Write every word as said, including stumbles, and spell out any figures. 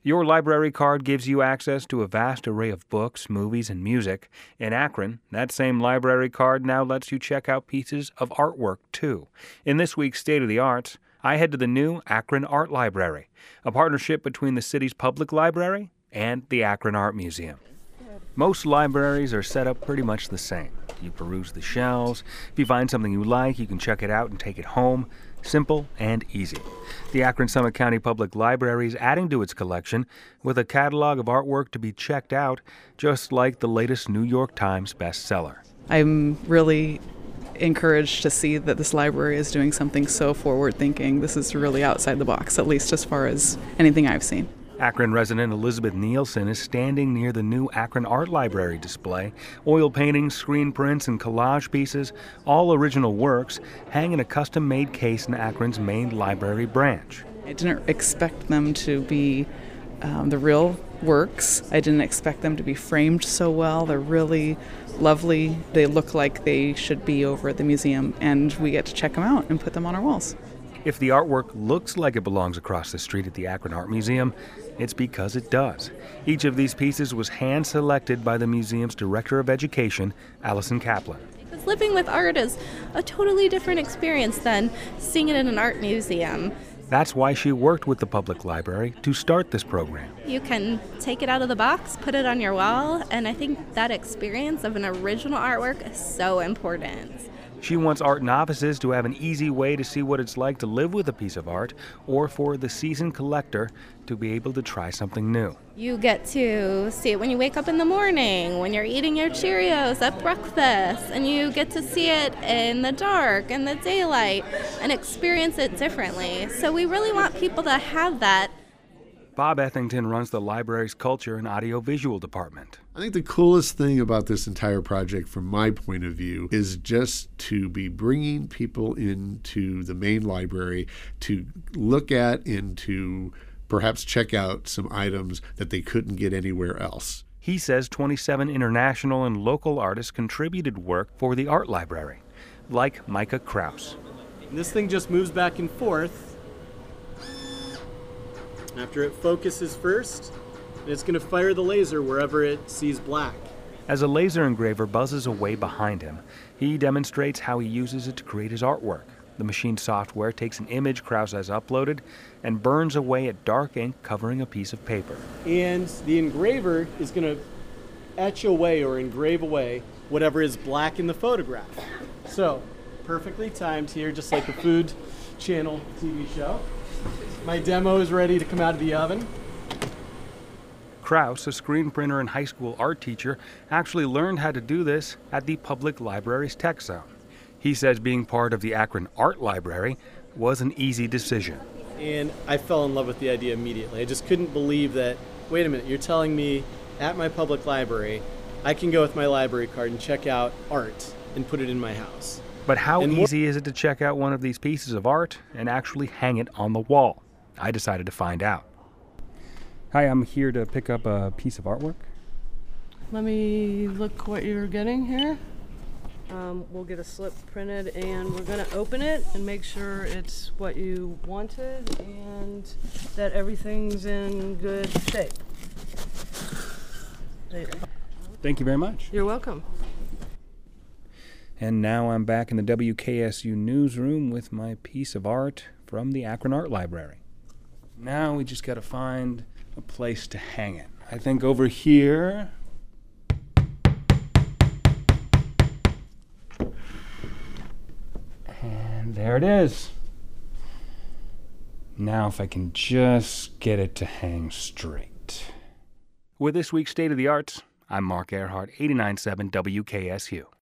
Your library card gives you access to a vast array of books, movies, and music. In Akron, that same library card now lets you check out pieces of artwork, too. In this week's State of the Arts, I head to the new Akron Art Library, a partnership between the city's public library and the Akron Art Museum. Most libraries are set up pretty much the same. You peruse the shelves. If you find something you like, you can check it out and take it home. Simple and easy. The Akron-Summit County Public Library is adding to its collection with a catalog of artwork to be checked out, just like the latest New York Times bestseller. I'm really encouraged to see that this library is doing something so forward-thinking. This is really outside the box, at least as far as anything I've seen. Akron resident Elizabeth Nielsen is standing near the new Akron Art Library display. Oil paintings, screen prints, and collage pieces, all original works, hang in a custom-made case in Akron's main library branch. I didn't expect them to be um, the real works. I didn't expect them to be framed so well. They're really lovely. They look like they should be over at the museum, and we get to check them out and put them on our walls. If the artwork looks like it belongs across the street at the Akron Art Museum, it's because it does. Each of these pieces was hand-selected by the museum's Director of Education, Allison Kaplan. Because living with art is a totally different experience than seeing it in an art museum. That's why she worked with the public library to start this program. You can take it out of the box, put it on your wall, and I think that experience of an original artwork is so important. She wants art novices to have an easy way to see what it's like to live with a piece of art, or for the seasoned collector to be able to try something new. You get to see it when you wake up in the morning, when you're eating your Cheerios at breakfast, and you get to see it in the dark, in the daylight, and experience it differently. So we really want people to have that. Bob Ethington runs the library's culture and audiovisual department. I think the coolest thing about this entire project, from my point of view, is just to be bringing people into the main library to look at and to perhaps check out some items that they couldn't get anywhere else. He says twenty-seven international and local artists contributed work for the art library, like Micah Kraus. This thing just moves back and forth. After it focuses first, it's going to fire the laser wherever it sees black. As a laser engraver buzzes away behind him, he demonstrates how he uses it to create his artwork. The machine's software takes an image Kraus has uploaded and burns away at dark ink covering a piece of paper. And the engraver is going to etch away or engrave away whatever is black in the photograph. So, perfectly timed here, just like a Food Channel T V show. My demo is ready to come out of the oven. Kraus, a screen printer and high school art teacher, actually learned how to do this at the public library's Tech Zone. He says being part of the Akron Art Library was an easy decision. And I fell in love with the idea immediately. I just couldn't believe that, wait a minute, you're telling me at my public library, I can go with my library card and check out art and put it in my house. But how and easy is it to check out one of these pieces of art and actually hang it on the wall? I decided to find out. Hi, I'm here to pick up a piece of artwork. Let me look what you're getting here. Um, we'll get a slip printed and we're going to open it and make sure it's what you wanted and that everything's in good shape. There you go. Thank you very much. You're welcome. And now I'm back in the W K S U newsroom with my piece of art from the Akron Art Library. Now we just got to find a place to hang it. I think over here. And there it is. Now if I can just get it to hang straight. With this week's State of the Arts, I'm Mark Earhart, eighty-nine point seven W K S U.